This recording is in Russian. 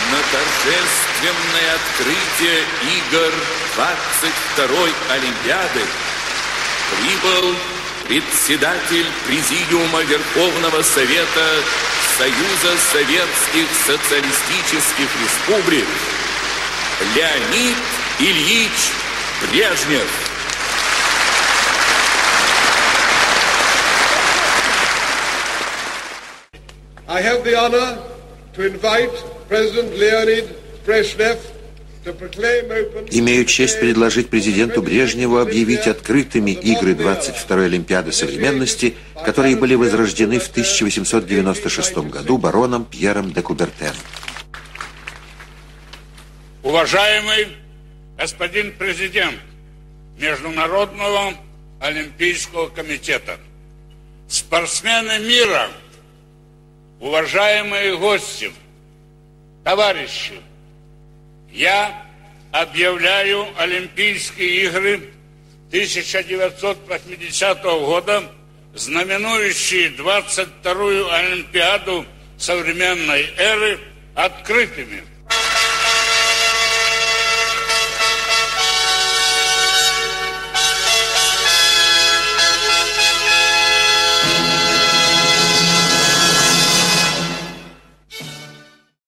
На торжественное открытие игр 22-й Олимпиады прибыл председатель Президиума Верховного Совета Союза Советских Социалистических Республик Леонид Ильич Брежнев. I have the honor to invite President Leonid Brezhnev to proclaim open... Имею честь предложить президенту Брежневу объявить открытыми игры 22-й Олимпиады современности, которые были возрождены в 1896 году бароном Пьером де Кубертен. Уважаемый господин президент Международного олимпийского комитета, спортсмены мира, уважаемые гости, товарищи, я объявляю Олимпийские игры 1980 года, знаменующие 22-ю Олимпиаду современной эры, открытыми.